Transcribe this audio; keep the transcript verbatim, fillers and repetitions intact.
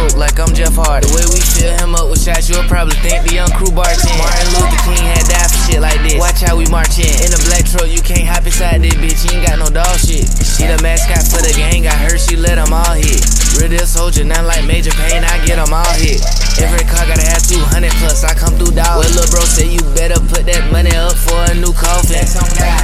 dope like I'm Jeff Hardy. The way we fill him up with shots, you'll probably think the young crew bartend. Martin Luther King had died for shit like this. Watch how we march in. In the black truck, you can't hop inside this bitch, you ain't got no dog shit. She the mascot for the gang, got her, she let them all hit. Real deal soldier, not like Major Payne, I get them all hit. Every car gotta have two hundred plus, I come through dog. Well, lil' bro said you better put that money up for a new coffin.